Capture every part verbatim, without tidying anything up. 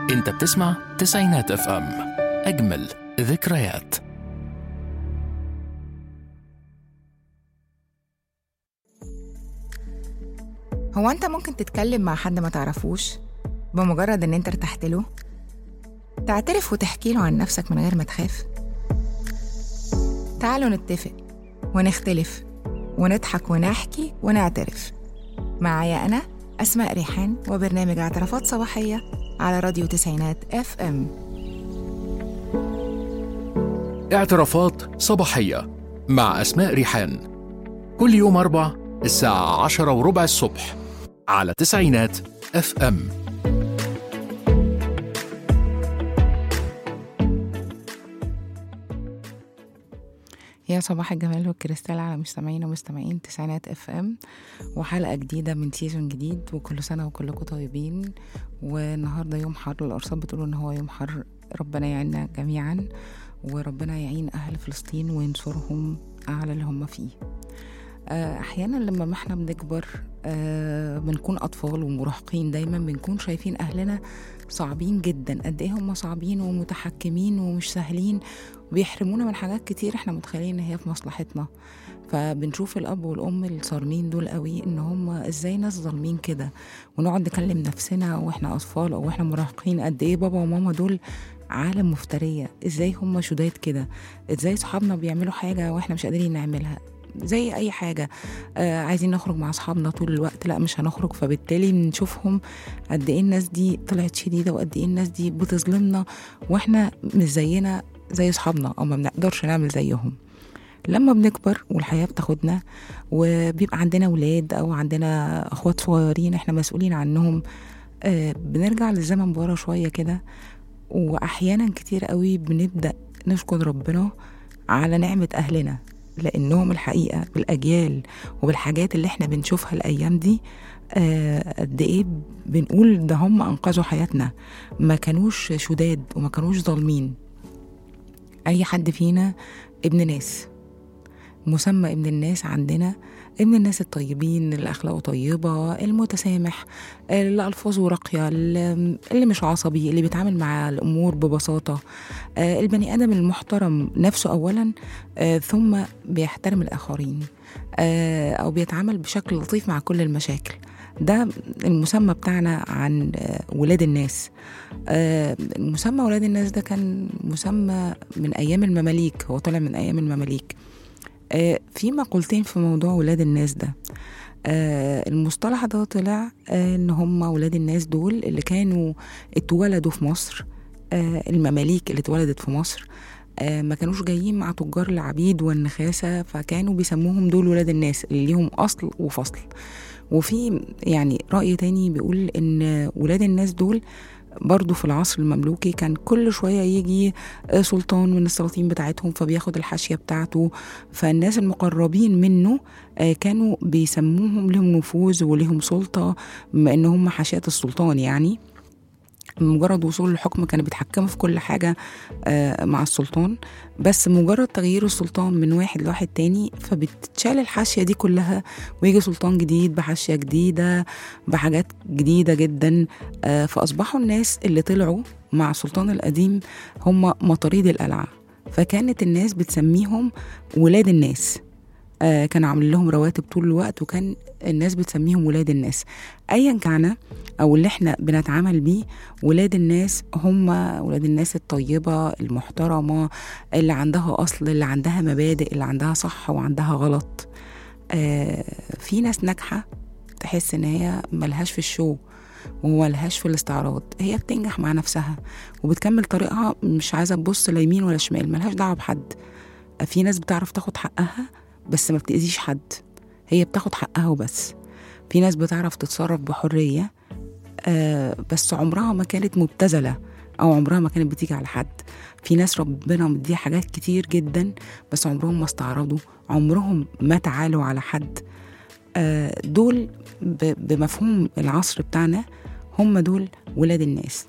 انت بتسمع تسعينات اف ام، اجمل ذكريات. هو انت ممكن تتكلم مع حد ما تعرفوش بمجرد ان انت ارتحت له؟ تعترف وتحكي له عن نفسك من غير ما تخاف؟ تعالوا نتفق ونختلف ونضحك ونحكي ونعترف. معايا أنا أسماء ريحان وبرنامج اعترافات صباحية على راديو تسعينات اف ام. اعترافات صباحية مع أسماء ريحان، كل يوم أربع الساعة عشرة وربع الصبح على تسعينات اف ام. يا صباح الجمال والكريستال على مستمعين ومستمعين تسعينات اف ام، وحلقة جديدة من سيزون جديد، وكل سنة وكلكم طيبين. والنهاردة يوم حر، الأرصاد بتقول ان هو يوم حر، ربنا يعيننا جميعا وربنا يعين أهل فلسطين وينصرهم على اللي هم فيه. أحيانا لما ما احنا بنكبر أه بنكون أطفال ومراهقين، دايما بنكون شايفين أهلنا صعبين جدا، قد ايه هم صعبين ومتحكمين ومش سهلين وبيحرمونا من حاجات كتير احنا متخيلين ان هي في مصلحتنا. فبنشوف الأب والأم الصارمين دول قوي ان هم ازاي ناس ظالمين كده، ونقعد نكلم نفسنا واحنا أطفال او احنا مراهقين قد ايه بابا وماما دول عالم مفترية، ازاي هم شداد كده، ازاي صحابنا بيعملوا حاجة واحنا مش قادرين نعملها زي اي حاجة. آه عايزين نخرج مع اصحابنا طول الوقت، لا مش هنخرج، فبالتالي بنشوفهم قد ايه الناس دي طلعت شديدة وقد ايه الناس دي بتظلمنا واحنا مش زينا زي اصحابنا او ما بنقدرش نعمل زيهم. لما بنكبر والحياة بتاخدنا وبيبقى عندنا ولاد او عندنا اخوات صغيرين احنا مسؤولين عنهم، آه بنرجع للزمن بورا شوية كده، واحيانا كتير قوي بنبدأ نشكر ربنا على نعمة اهلنا، لأنهم الحقيقة بالأجيال وبالحاجات اللي احنا بنشوفها الأيام دي آه قد ايه بنقول ده هم أنقذوا حياتنا، ما كانوش شداد وما كانوش ظالمين. أي حد فينا ابن ناس، مسمى ابن الناس عندنا ابن الناس الطيبين اللي أخلاقه طيبة، المتسامح، اللي ألفاظه راقية، اللي مش عصبي، اللي بيتعامل مع الأمور ببساطة، البني آدم المحترم نفسه أولا ثم بيحترم الآخرين أو بيتعامل بشكل لطيف مع كل المشاكل. ده المسمى بتاعنا عن ولاد الناس. المسمى ولاد الناس ده كان مسمى من أيام المماليك، هو طلع من أيام المماليك. في مقولتين في موضوع ولاد الناس ده. المصطلح ده طلع ان هم ولاد الناس دول اللي كانوا اتولدوا في مصر، المماليك اللي اتولدت في مصر ما كانوش جايين مع تجار العبيد والنخاسة، فكانوا بيسموهم دول ولاد الناس اللي ليهم أصل وفصل. وفي يعني رأي تاني بيقول ان ولاد الناس دول برضو في العصر المملوكي كان كل شوية يجي سلطان من السلاطين بتاعتهم فبياخد الحاشية بتاعته، فالناس المقربين منه كانوا بيسموهم لهم نفوذ ولهم سلطة، بما ان هم حاشية السلطان. يعني مجرد وصول الحكم كانوا بيتحكموا في كل حاجة مع السلطان، بس مجرد تغيير السلطان من واحد لواحد تاني فبتشال الحاشية دي كلها ويجي سلطان جديد بحاشية جديدة بحاجات جديدة جدا. فأصبحوا الناس اللي طلعوا مع السلطان القديم هم مطاريد القلعة، فكانت الناس بتسميهم ولاد الناس. آه كان عامل لهم رواتب طول الوقت وكان الناس بتسميهم ولاد الناس. ايا كان او اللي احنا بنتعامل بيه، ولاد الناس هم ولاد الناس الطيبة المحترمة اللي عندها اصل، اللي عندها مبادئ، اللي عندها صح وعندها غلط. آه في ناس ناجحة تحس ان هي ملهاش في الشو وملهاش في الاستعراض، هي بتنجح مع نفسها وبتكمل طريقها، مش عايزة تبص لا يمين ولا شمال، ملهاش دعوة بحد. آه في ناس بتعرف تاخد حقها بس ما بتأذيش حد، هي بتاخد حقها وبس. في ناس بتعرف تتصرف بحرية آه بس عمرها ما كانت مبتذلة أو عمرها ما كانت بتيجي على حد. في ناس ربنا مديها حاجات كتير جدا بس عمرهم ما استعرضوا، عمرهم ما تعالوا على حد. آه دول بمفهوم العصر بتاعنا هم دول ولاد الناس.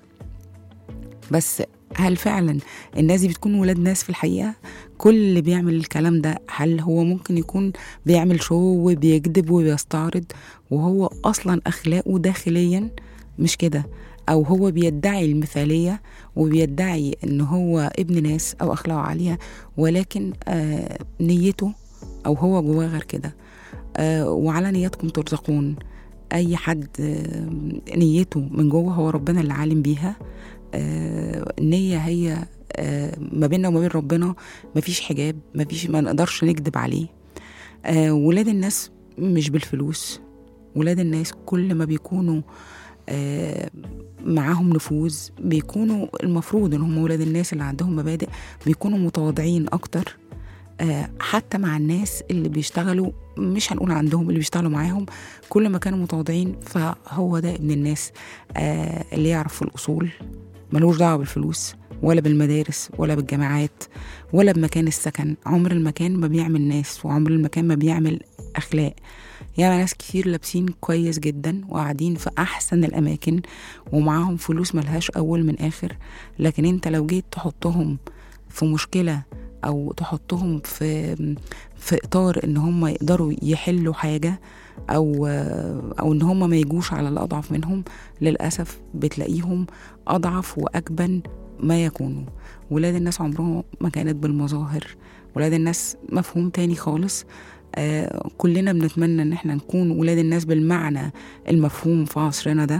بس هل فعلا الناس دي بتكون ولاد ناس في الحقيقة؟ كل اللي بيعمل الكلام ده هل هو ممكن يكون بيعمل شو وبيكذب وبيستعرض وهو أصلا أخلاقه داخليا مش كده؟ أو هو بيدعي المثالية وبيدعي إن هو ابن ناس أو أخلاقه عالية، ولكن آه نيته أو هو جواه غير كده. آه وعلى نياتكم ترزقون. أي حد آه نيته من جوه هو ربنا اللي عالم بيها. آه النية هي آه ما بيننا وما بين ربنا مفيش حجاب، مفيش، ما نقدرش نكذب عليه. آه ولاد الناس مش بالفلوس، ولاد الناس كل ما بيكونوا آه معاهم نفوذ بيكونوا المفروض ان هم ولاد الناس اللي عندهم مبادئ بيكونوا متواضعين اكتر. آه حتى مع الناس اللي بيشتغلوا، مش هنقول عندهم، اللي بيشتغلوا معاهم كل ما كانوا متواضعين فهو ده ابن الناس. آه اللي يعرف في الأصول ملوش دعوة بالفلوس ولا بالمدارس ولا بالجامعات ولا بمكان السكن. عمر المكان ما بيعمل ناس، وعمر المكان ما بيعمل أخلاق. يعني ناس كتير لابسين كويس جدا وقاعدين في أحسن الأماكن ومعاهم فلوس ملهاش أول من آخر، لكن انت لو جيت تحطهم في مشكلة أو تحطهم في في إطار إن هم يقدروا يحلوا حاجة أو أو إن هم ما يجوش على الأضعف منهم، للأسف بتلاقيهم أضعف وأجبن ما يكونوا. ولاد الناس عمرهم ما كانت بالمظاهر، ولاد الناس مفهوم تاني خالص. آه كلنا بنتمنى إن احنا نكون ولاد الناس بالمعنى المفهوم في عصرنا ده،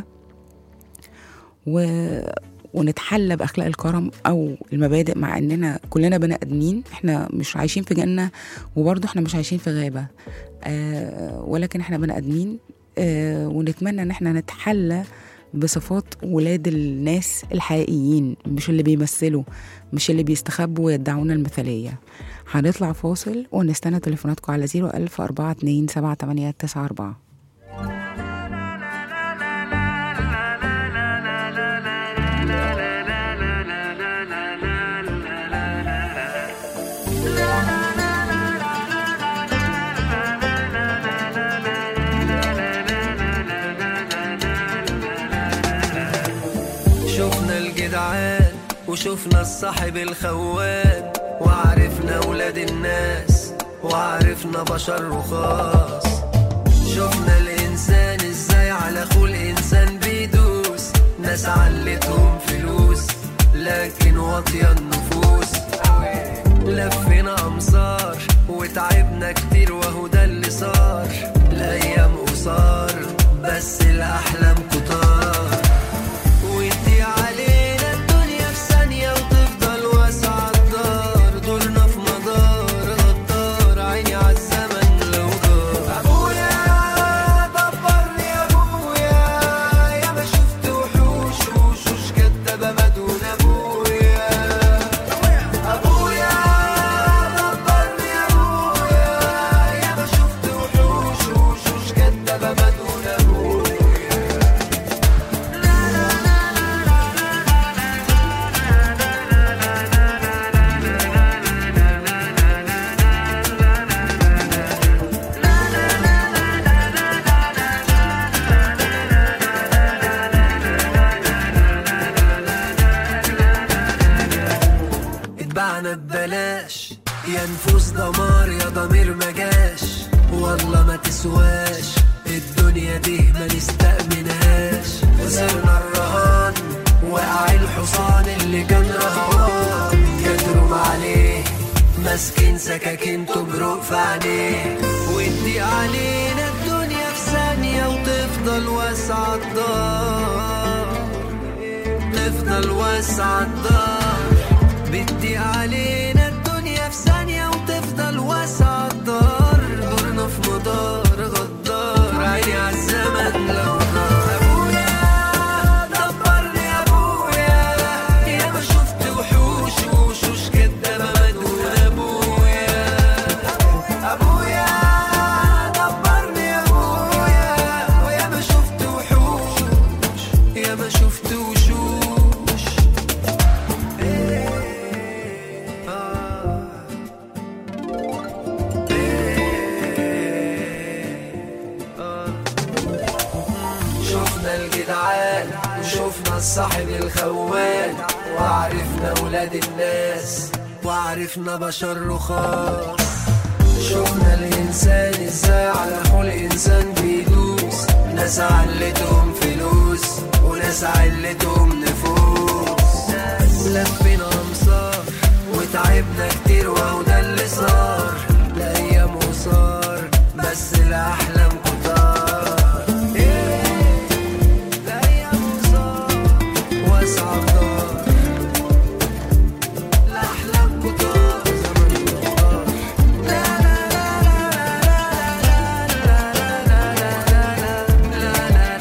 و ونتحلى بأخلاق الكرم أو المبادئ، مع أننا كلنا بني آدمين، احنا مش عايشين في جنة وبرضه احنا مش عايشين في غابة. آه ولكن احنا بني آدمين. آه ونتمنى ان احنا نتحلى بصفات ولاد الناس الحقيقيين، مش اللي بيمثلوا، مش اللي بيستخبوا ويدعون المثالية. هنطلع فاصل ونستنى تليفوناتكم على زيرو ألف أربعة اتنين سبعة تمانية تسعة أربعة. شفنا الجدعان وشفنا الصاحب الخوان، وعرفنا ولاد الناس وعرفنا بشر رخاص. شفنا الإنسان ازاي على اخوه الإنسان بيدوس، ناس علتهم فلوس لكن واطية النفوس. لفينا أمصار وتعبنا كتير وهو ده اللي صار. الأيام قصار بس الأحلام كتار، ويدي علينا الدنيا في ثانية وتفضل واسعة الدار. دورنا في مدار غدار، عيني عالزمن لو دار. أبويا دبرني أبويا، يا ما شفت وحوش وشوش كدابة ما دون أبويا. أبويا دبرني أبويا، يا ما شفت وحوش وشوش كدابة ما دون أبويا. اتبعنا ببلاش يا نفوس دمار، يا ضمير مجاش والله ما تسواش. الدنيا دي ما نستأمنهاش، خسرنا الرهان وقع الحصان اللي كان رهوان. يجرم عليه ماسكين سكاكين تبرق في عينيه، وادي علينا الدنيا في ثانية وتفضل واسعة الدار. تفضل واسعة الدار، بدي علينا الدنيا في ثانية وتفضل واسعة الدار. دورنا في مدار غدار، عيني عالزمن لو دار. أبويا دبرني أبويا، يا ما شفت وحوش وشوش كدابة ما دون أبويا. أبويا دبرني أبويا، ويا ما شفت وحوش، يا ما شفت وشوش. الجدعان وشوفنا الصاحب الخوان، وعرفنا ولاد الناس وعرفنا بشر رخاص. شوفنا الإنسان ازاي على اخوه الإنسان بيدوس، ناس علتهم فلوس وناس ناس علتهم نفوس، لفينا أمصار وتعبنا كتير وهو ده اللي صار. الأيام وصار بس الأحلام كتار. إيه الأيام وصار وأصعب دار، الأحلام كتار زمن كتار. لا لا لا لا لا لا لا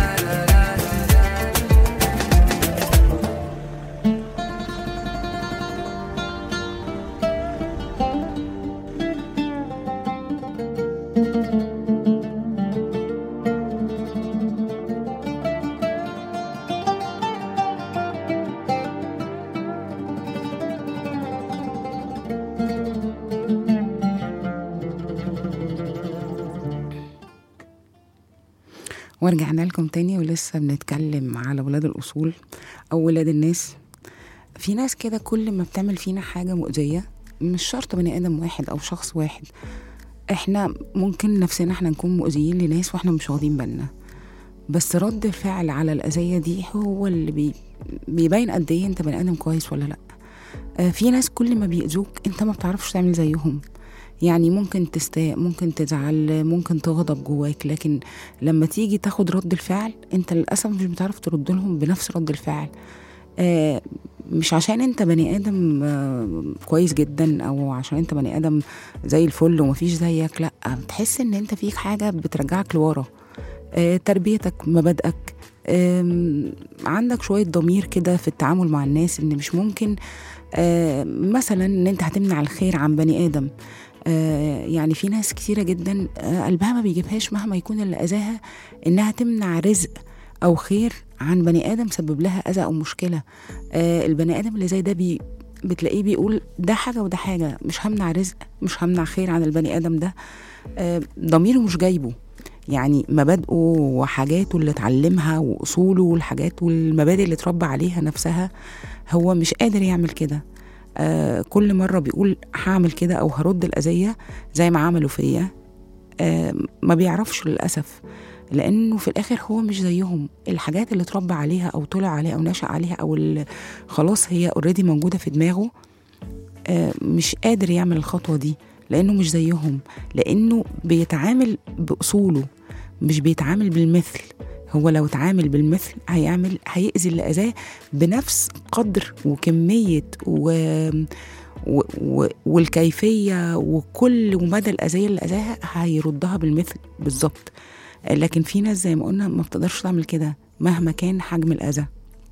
ورجعنا لكم تاني ولسه بنتكلم على ولاد الأصول أو ولاد الناس. في ناس كده كل ما بتعمل فينا حاجة مؤذية، مش شرط بني آدم واحد أو شخص واحد، احنا ممكن نفسنا احنا نكون مؤذيين لناس واحنا مش واخدين بالنا، بس رد الفعل على الأذية دي هو اللي بي بيبين قد ايه انت بني آدم كويس ولا لأ. آه في ناس كل ما بيأذوك انت ما بتعرفش تعمل زيهم، يعني ممكن تستاء، ممكن تزعل، ممكن تغضب جواك، لكن لما تيجي تاخد رد الفعل انت للأسف مش بتعرف ترد لهم بنفس رد الفعل. آه مش عشان انت بني آدم آه كويس جدا او عشان انت بني آدم زي الفل ومفيش زيك، لا، بتحس ان انت فيك حاجة بترجعك لورا. آه تربيتك، مبادئك، آه عندك شوية ضمير كده في التعامل مع الناس، ان مش ممكن آه مثلا ان انت هتمنع الخير عن بني آدم. آه يعني في ناس كتيرة جدا آه قلبها ما بيجيبهاش مهما يكون اللي أذاها إنها تمنع رزق أو خير عن بني آدم سبب لها أذى أو مشكلة. آه البني آدم اللي زي ده بي بتلاقيه بيقول ده حاجة وده حاجة، مش همنع رزق، مش همنع خير عن البني آدم ده. آه ضميره مش جايبه، يعني مبادئه وحاجاته اللي اتعلمها وأصوله والحاجات والمبادئ اللي اتربى عليها نفسها هو مش قادر يعمل كده. آه كل مرة بيقول هعمل كده أو هرد الأذية زي ما عملوا فيا، آه ما بيعرفش للأسف، لأنه في الآخر هو مش زيهم. الحاجات اللي اتربى عليها أو طلع عليها أو نشأ عليها أو اللي خلاص هي اوريدي موجودة في دماغه، آه مش قادر يعمل الخطوة دي لأنه مش زيهم، لأنه بيتعامل بأصوله مش بيتعامل بالمثل. هو لو تعامل بالمثل هيعمل هيأذي اللي أذاه بنفس قدر وكمية و... و... و... والكيفية وكل ومدى الأذية اللي أذاها هيردها بالمثل بالظبط. لكن في ناس زي ما قلنا ما بتقدرش تعمل كده مهما كان حجم الأذى.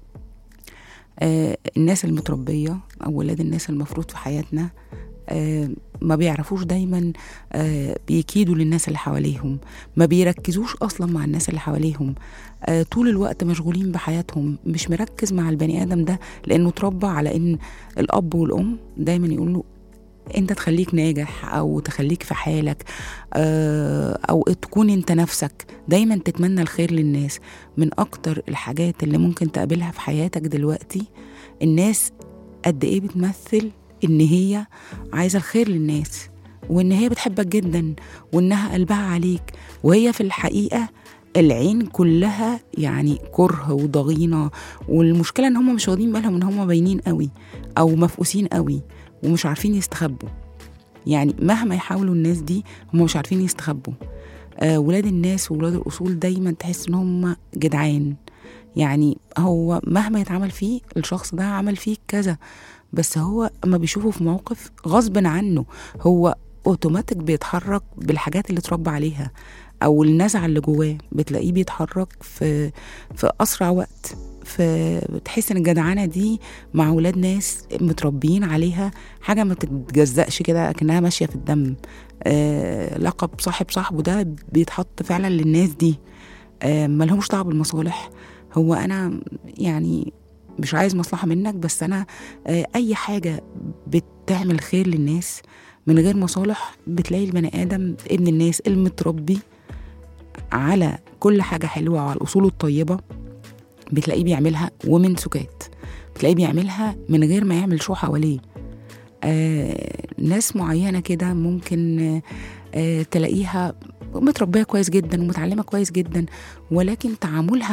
آه الناس المتربية أو ولاد الناس المفروض في حياتنا آه ما بيعرفوش دايما، آه بيكيدوا للناس اللي حواليهم، ما بيركزوش أصلا مع الناس اللي حواليهم، آه طول الوقت مشغولين بحياتهم، مش مركز مع البني آدم ده لأنه تربى على إن الأب والأم دايما يقولوا أنت تخليك ناجح أو تخليك في حالك، آه أو تكون أنت نفسك، دايما تتمنى الخير للناس. من أكتر الحاجات اللي ممكن تقابلها في حياتك دلوقتي الناس قد إيه بتمثل إن هي عايزة الخير للناس وإن هي بتحبك جدا وإنها قلبها عليك، وهي في الحقيقة العين كلها يعني كره وضغينة. والمشكلة إن هم مش واخدين بالهم إن هم باينين قوي أو مفقوسين قوي ومش عارفين يستخبوا. يعني مهما يحاولوا الناس دي هم مش عارفين يستخبوا. آه ولاد الناس وولاد الأصول دايما تحس إن هم جدعان، يعني هو مهما يتعمل فيه الشخص ده عمل فيه كذا، بس هو اما بيشوفه في موقف غصب عنه هو اوتوماتيك بيتحرك بالحاجات اللي اتربى عليها او النزعه اللي جواه، بتلاقيه بيتحرك في في اسرع وقت. فتحس ان الجدعانه دي مع ولاد ناس متربيين عليها حاجه ما بتتجزأش كده كأنها ماشيه في الدم. آه لقب صاحب صاحبه ده بيتحط فعلا للناس دي، آه ملهمش دعوه بالمصالح. هو انا يعني مش عايز مصلحة منك، بس أنا أي حاجة بتعمل خير للناس من غير مصالح بتلاقي البني آدم ابن الناس المتربي على كل حاجة حلوة وعلى الأصول الطيبة بتلاقيه بيعملها ومن سكات، بتلاقيه بيعملها من غير ما يعمل شو حواليه. آه ناس معينة كده ممكن آه تلاقيها متربية كويس جدا ومتعلمة كويس جدا، ولكن تعاملها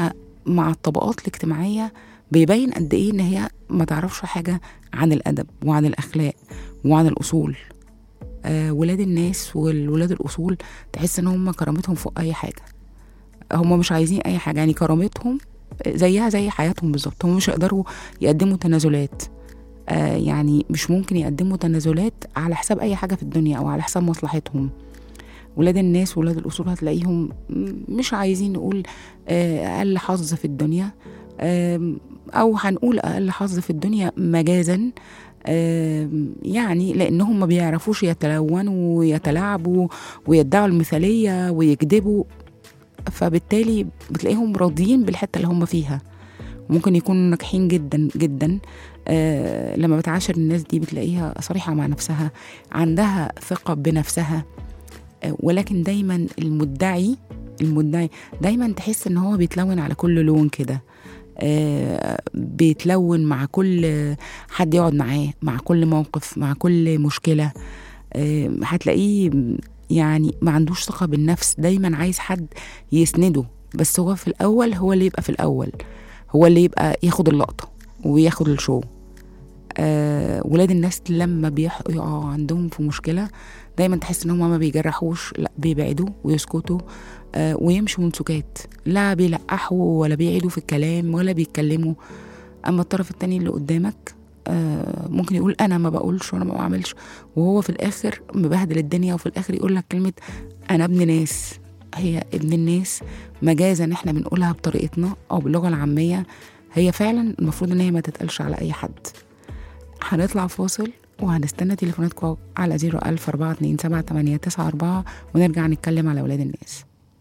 مع الطبقات الاجتماعية بيبين قد ايه ان هي ما تعرفش حاجة عن الأدب وعن الأخلاق وعن الأصول. آه ولاد الناس والولاد الأصول تحس ان هم كرامتهم فوق أي حاجة، هم مش عايزين أي حاجة، يعني كرامتهم زيها زي حياتهم بالظبط. هم مش يقدروا يقدموا تنازلات، آه يعني مش ممكن يقدموا تنازلات على حساب أي حاجة في الدنيا أو على حساب مصلحتهم. ولاد الناس ولاد الأصول هتلاقيهم مش عايزين نقول أقل حظ في الدنيا، أو هنقول أقل حظ في الدنيا مجازا، يعني لأنهم ما بيعرفوش يتلونوا ويتلاعبوا ويدعوا المثالية ويكذبوا، فبالتالي بتلاقيهم راضيين بالحتة اللي هم فيها. ممكن يكونوا ناجحين جدا جدا. آه لما بتعاشر الناس دي بتلاقيها صريحة مع نفسها، عندها ثقة بنفسها، آه ولكن دايما المدعي المدعي دايما تحس ان هو بيتلون على كل لون كده. آه بيتلون مع كل حد يقعد معاه، مع كل موقف، مع كل مشكلة. آه هتلاقيه يعني ما عندوش ثقة بالنفس، دايما عايز حد يسنده، بس هو في الأول هو اللي يبقى في الأول، هو اللي يبقى ياخد اللقطة وياخد الشو. آه ولاد الناس لما بيقعوا عندهم في مشكلة دايما تحس ان هم ما بيجرحوش، لا بيبعدوا ويسكتوا، آه ويمشوا من سكات، لا بيلقحوا ولا بيعيدوا في الكلام ولا بيتكلموا. اما الطرف التاني اللي قدامك آه ممكن يقول انا ما بقولش وانا ما بعملش، وهو في الاخر مبهدل الدنيا، وفي الاخر يقول لك كلمة انا ابن ناس. هي ابن الناس مجازا احنا بنقولها بطريقتنا او باللغة العامية، هي فعلا المفروض ان هي ما تتقالش على اي حد. هنطلع فاصل وهنستنى تليفوناتكم على زيرو ألف أربعة اتنين سبعة تمانية تسعة أربعة ونرجع نتكلم على ولاد الناس.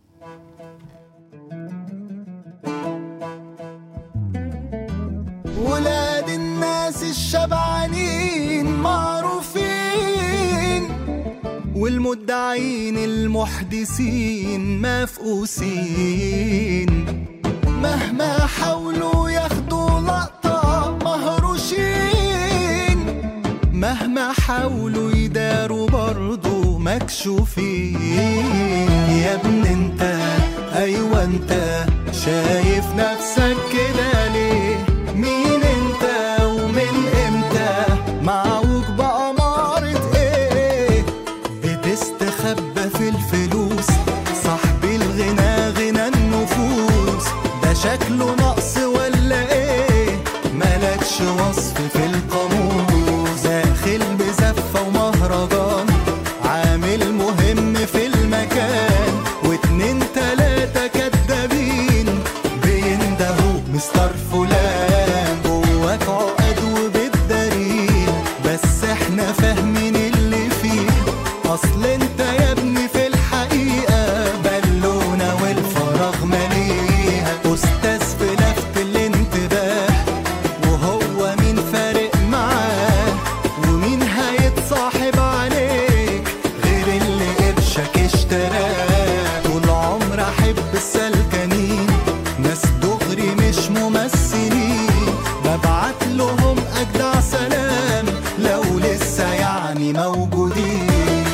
ولاد الناس الشبعانين معروفين، والمدعين المحدثين مفقوسين، مهما حاولوا ياخدوا لقطة مهروشين، مهما حاولوا يداروا برضو مكشوفين. يا ابن انت ايوه انت شايف نفسك كده ليه؟ مين انت ومن امتى معوج بأمارة ايه؟ بتستخبى في الفلوس، صاحب الغنى غنى النفوس، ده شكله نقص ولا ايه؟ ملكش وصف في القاموس، داخل بزفة ومهرجان، عامل مهم في المكان، واتنين تلاتة كدابين بيندهوا مستر فلان، جواك عقد وبالدليل، بس احنا فاهمين اللي فيه، اصل انت يا ابني في الحقيقة بالونة والفراغ مليها، استاذ في لفت الانتباه، وهو مين فارق معاه؟ ومين هيتصاحب عليك غير اللي قرشك اشتراه؟ طول عمر احب السلكانين، ناس دغري مش ممثلين، ببعت لهم اجدع سلام لو لسه يعني موجودين.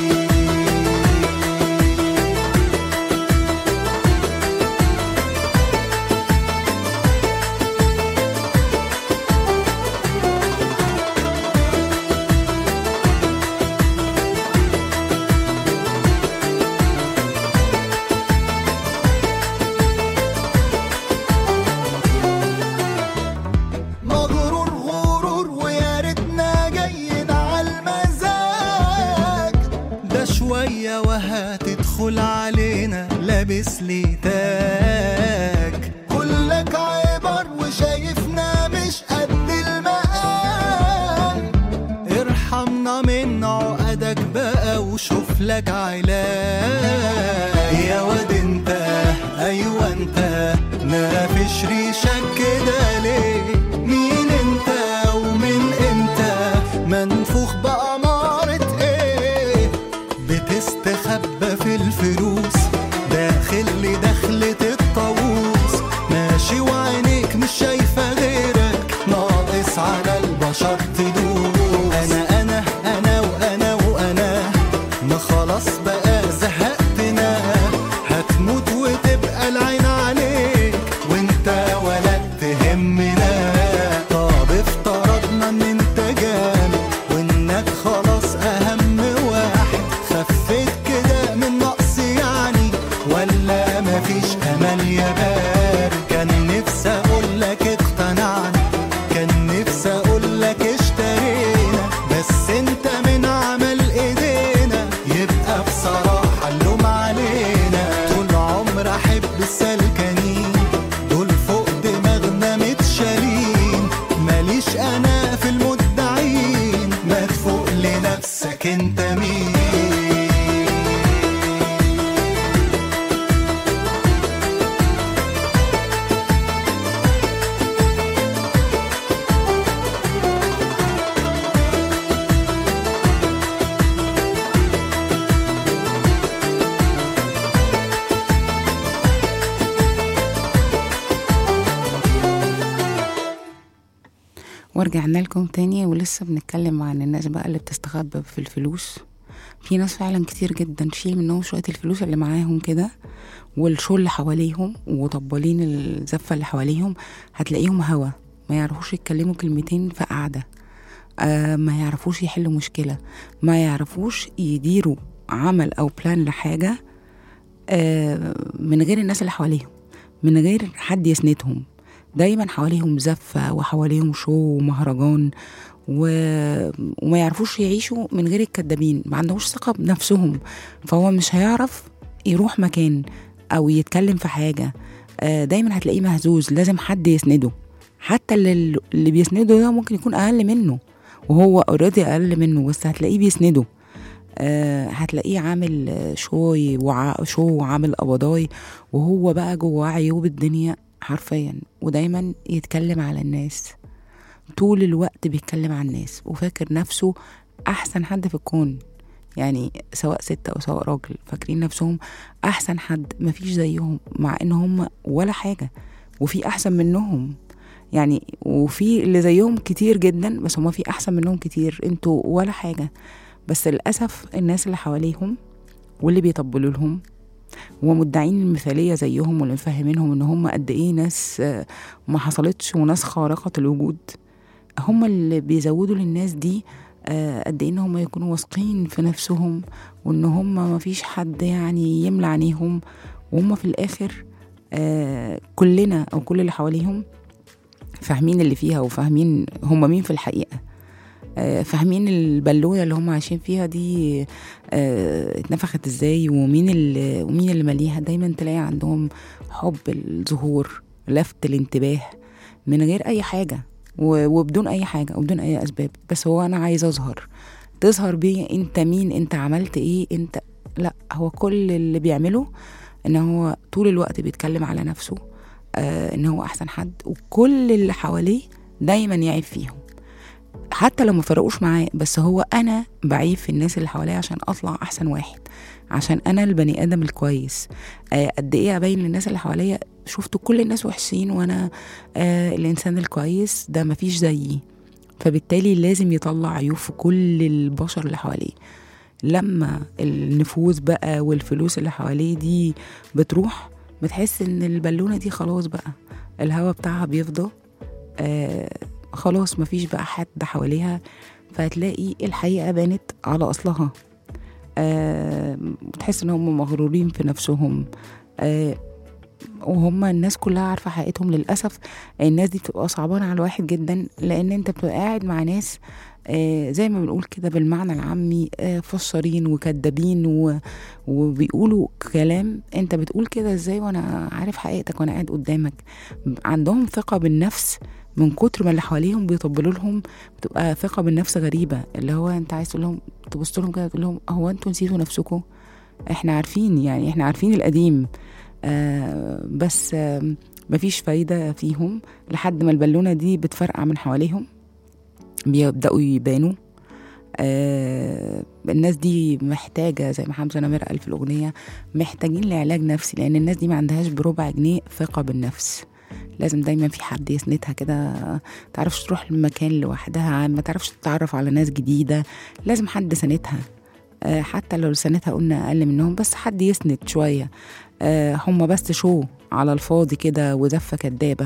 مغرور غرور ويا ريتنا جايين عالمزاج، ده شوية وهتدخل علينا لابس لي تاج، كلك عبر وشايفنا مش قد المقام، ارحمنا من عقدك بقى وشوف لك علاج. يا واد انت ايوه انت نافش ريشك كده ليه؟ مين انت ومن امتى منفوخ بأمارة ايه؟ بتستخبى في الفلوس، داخل لدخلة الطاووس، ماشي وعينيك مش شايفة غيرك، ناقص على البشر تدوس. انا انا انا وانا وانا ما خلاص بقى زهقتنا، هتموت وتبقى العين عليك، وانت الدنيا بارد. كان نفسي اقولك اقتنعنا، كان نفسي اقولك اشترينا، بس انت من عمل ايدينا يبقى بصراحة اللوم علينا. طول عمر احب السلكانين دول فوق دماغنا متشالين، ماليش انا في المدعين، ما تفوق لنفسك انت مين. ورجعنا لكم تاني ولسه بنتكلم عن الناس بقى اللي بتستخبى في الفلوس. في ناس فعلا كتير جدا تشيل منهم شوية الفلوس اللي معاهم كده والشو اللي حواليهم وطبالين الزفة اللي حواليهم، هتلاقيهم هوا ما يعرفوش يتكلموا كلمتين في قعدة، آه ما يعرفوش يحلوا مشكلة، ما يعرفوش يديروا عمل أو بلان لحاجة آه من غير الناس اللي حواليهم، من غير حد يسندهم. دايما حواليهم زفة وحواليهم شو ومهرجان و... وما يعرفوش يعيشوا من غير الكدابين، ما عندهوش ثقة بنفسهم، فهو مش هيعرف يروح مكان أو يتكلم في حاجة. دايما هتلاقيه مهزوز، لازم حد يسنده، حتى اللي, اللي بيسنده ده ممكن يكون أقل منه وهو اوريدي أقل منه، بس هتلاقيه بيسنده. هتلاقيه عامل شوي وع... شو وعامل قبضاي وهو بقى جوه عيوب الدنيا حرفيا، ودايما يتكلم على الناس طول الوقت، بيتكلم عن الناس وفاكر نفسه احسن حد في الكون. يعني سواء ست او سواء راجل فاكرين نفسهم احسن حد، مفيش زيهم، مع ان هم ولا حاجة، وفي احسن منهم يعني، وفي اللي زيهم كتير جدا بس هم في احسن منهم كتير، انتوا ولا حاجة. بس للأسف الناس اللي حواليهم واللي بيطبلوا لهم ومدعين المثالية زيهم واللي مفهمينهم ان هم قد ايه ناس ما حصلتش وناس خارقة الوجود، هم اللي بيزودوا للناس دي قد ايه ان هم يكونوا واثقين في نفسهم وان هم ما فيش حد يعني يملى عينيهم، وهم في الاخر كلنا او كل اللي حواليهم فاهمين اللي فيها وفاهمين هم مين في الحقيقة، فاهمين البالونة اللي هم عايشين فيها دي اتنفخت ازاي ومين اللي ومين اللي مليها. دايما تلاقي عندهم حب الظهور، لفت الانتباه من غير اي حاجة وبدون اي حاجة وبدون اي اسباب، بس هو انا عايز اظهر. تظهر بيه انت مين، انت عملت ايه، انت لا، هو كل اللي بيعمله ان هو طول الوقت بيتكلم على نفسه آه ان هو احسن حد، وكل اللي حواليه دايما يعيب فيهم حتى لو ما فرقوش معاه، بس هو انا بعيب في الناس اللي حواليا عشان اطلع احسن واحد، عشان انا البني ادم الكويس. آه قد ايه ابين للناس اللي حواليا شفتوا كل الناس وحشين وانا آه الانسان الكويس ده مفيش زيي، فبالتالي لازم يطلع عيوب في كل البشر اللي حواليه. لما النفوذ بقى والفلوس اللي حواليه دي بتروح، بتحس ان البالونة دي خلاص بقى الهوا بتاعها بيفضى، آه خلاص مفيش بقى حد حواليها، فهتلاقي الحقيقة بانت على أصلها. آه بتحس ان هم مغرورين في نفسهم، آه وهم الناس كلها عارفة حقيقتهم. للأسف الناس دي بتبقى صعبانة على الواحد جدا، لأن انت بتبقى قاعد مع ناس آه زي ما بنقول كده بالمعنى العامي آه فشارين وكدابين و... وبيقولوا كلام انت بتقول كده ازاي وانا عارف حقيقتك وانا قاعد قدامك. عندهم ثقة بالنفس من كتر ما اللي حواليهم بيطبلوا لهم، بتبقى ثقة بالنفس غريبة، اللي هو انت عايز تقول لهم، تبص لهم كده تقول لهم هو انتوا نسيتوا نفسكم؟ احنا عارفين، يعني احنا عارفين القديم، آه بس آه مفيش فايدة فيهم لحد ما البالونة دي بتفرقع من حواليهم، بيبدأوا يبانوا. آه الناس دي محتاجة زي ما حمزة نمرة قال في الأغنية، محتاجين لعلاج نفسي، لأن الناس دي ما عندهاش بربع جنيه ثقة بالنفس. لازم دايما في حد يسندها كده، تعرفش تروح المكان لوحدها، ما تعرفش تتعرف على ناس جديدة، لازم حد سندها. آه حتى لو سندها قلنا أقل منهم، بس حد يسند شوية. آه هم بس شو على الفاضي كده وزفة كدابة،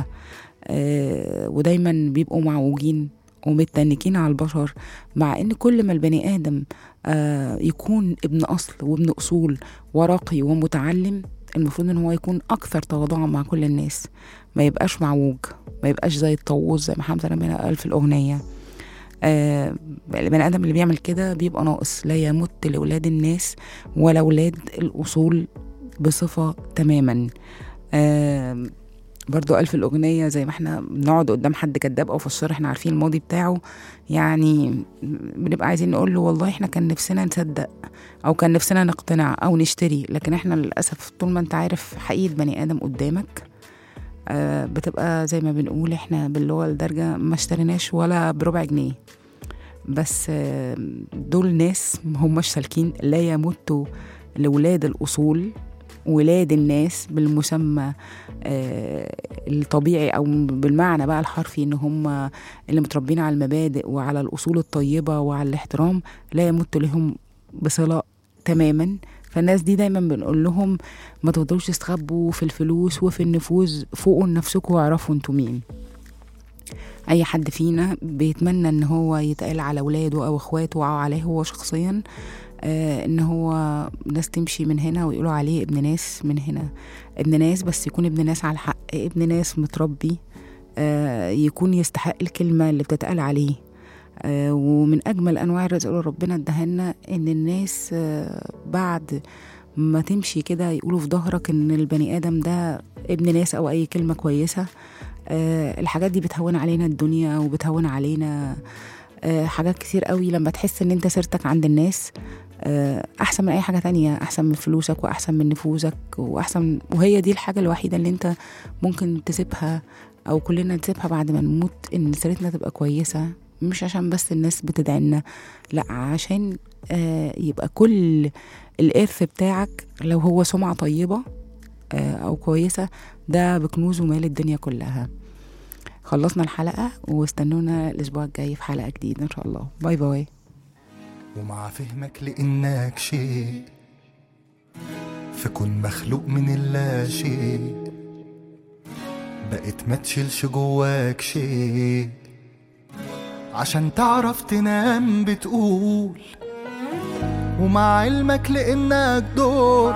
آه ودايما بيبقوا معوجين ومتنكين على البشر، مع ان كل ما البني آدم آه يكون ابن أصل وابن أصول وراقي ومتعلم، المفروض ان هو يكون اكثر تواضعا مع كل الناس، ما يبقاش معوج، ما يبقاش زي الطاووس زي ما حمزة نبينا قال في الأغنية. آه البني آدم اللي بيعمل كده بيبقى ناقص، لا يمت لأولاد الناس ولا أولاد الأصول بصفة تماما. آه برضو قال في الأغنية زي ما احنا بنقعد قدام حد كداب أو فشار احنا عارفين الماضي بتاعه، يعني بنبقى عايزين نقول له والله احنا كان نفسنا نصدق أو كان نفسنا نقتنع أو نشتري، لكن احنا للأسف طول ما انت عارف حقيقة بني آدم قدامك آه بتبقى زي ما بنقول احنا باللغة الدارجة ما اشتريناش ولا بربع جنيه. بس آه دول ناس هماش سالكين، لا يمتوا لولاد الأصول ولاد الناس بالمسمى آه الطبيعي أو بالمعنى بقى الحرفي إن هم اللي متربين على المبادئ وعلى الأصول الطيبة وعلى الاحترام، لا يمت لهم بصلة تماما. فالناس دي دايما بنقول لهم ما تقدروش تستخبوا في الفلوس وفي النفوذ، فوقوا لنفسكم واعرفوا انتوا مين. اي حد فينا بيتمنى ان هو يتقال على ولاده او اخواته او عليه هو شخصيا آه ان هو ناس تمشي من هنا ويقولوا عليه ابن ناس من هنا، ابن ناس بس يكون ابن ناس على الحق، ابن ناس متربي آه يكون يستحق الكلمة اللي بتتقال عليه. آه ومن أجمل أنواع الرزق اللي ربنا ادهلنا إن الناس آه بعد ما تمشي كده يقولوا في ظهرك إن البني آدم ده ابن ناس أو أي كلمة كويسة. آه الحاجات دي بتهون علينا الدنيا وبتهون علينا آه حاجات كتير قوي. لما تحس إن أنت سيرتك عند الناس آه أحسن من أي حاجة تانية، أحسن من فلوسك وأحسن من نفوذك وأحسن، وهي دي الحاجة الوحيدة اللي أنت ممكن تسيبها أو كلنا نسيبها بعد ما نموت، إن سيرتنا تبقى كويسة، مش عشان بس الناس بتدعينا، لا عشان آه يبقى كل الإرث بتاعك لو هو سمعة طيبة آه أو كويسة ده بكنوز ومال الدنيا كلها. خلصنا الحلقة واستنونا الأسبوع الجاي في حلقة جديدة إن شاء الله. باي باي. ومع فهمك لإنك شيء فكن مخلوق من اللا شيء، بقيت ما تشيلش جواك شيء عشان تعرف تنام بتقول. ومع علمك لإنك دور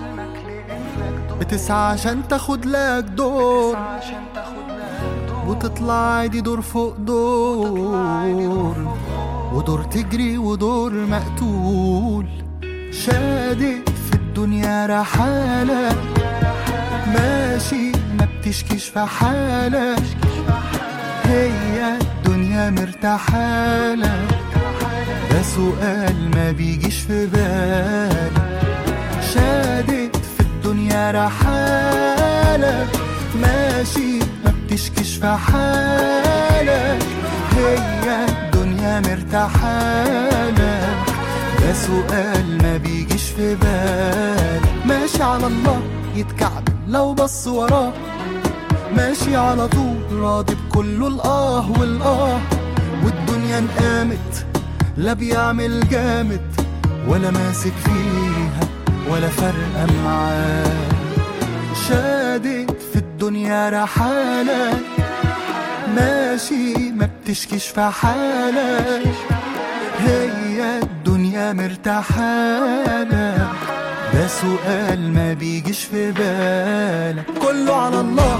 بتسعى عشان تاخد لك دور، وتطلع عادي دور فوق دور، ودور تجري ودور مقتول. شادد في الدنيا رحالة ماشي ما بتشكيش في حالة، هي الدنيا مرتاحالة ده سؤال ما بيجيش في بال. شادد في الدنيا رحالة ماشي ما بتشكيش في حالة، هي الدنيا مرتاحالة ده سؤال ما بيجيش في بال. ماشي على الله يتكعب لو بص وراه، ماشي على طول راضي بكله الآه والآه، والدنيا انقامت لا بيعمل جامد ولا ماسك فيها ولا فرقة معاه. شادد في الدنيا رحالة ماشي ما بتشكيش في حالة، هي الدنيا مرتاحالة ده سؤال ما بيجيش في بالك. كله على الله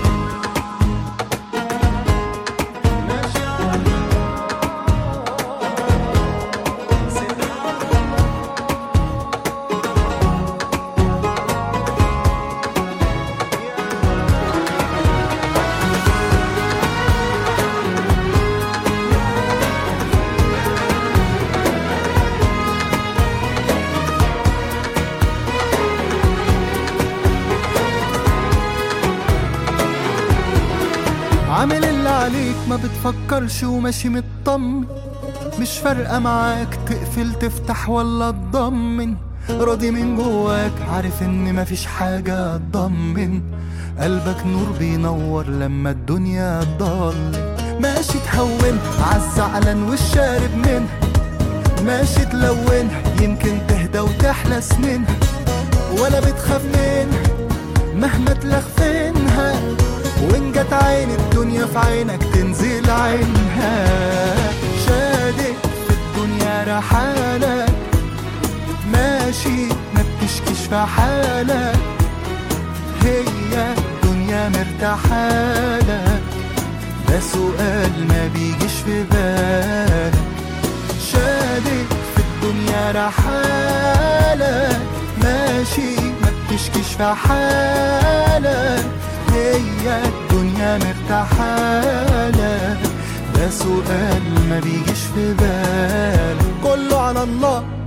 عامل اللي عليك ما بتفكرش وماشي مطمن، مش فارقة معاك تقفل تفتح ولا تضمن، راضي من جواك عارف ان مفيش حاجة تضمن، قلبك نور بينور لما الدنيا تضل. ماشي تهون عالزعلان والشارب منها، ماشي تلونها يمكن تهدى وتحلى سنينها، ولا بتخاف منها مهما تلخفنها، وإن جت عين الدنيا في عينك تنزل عينها. شادد في الدنيا رحالة ماشي ما بتشكيش في حالة، هي الدنيا مرتاحالك؟ ده سؤال ما بيجيش في بالك. شادد في الدنيا رحالك، ماشي ما بتشكيش في حالك. هي الدنيا مرتاحالك؟ ده سؤال ما بيجيش في بالك. كله على الله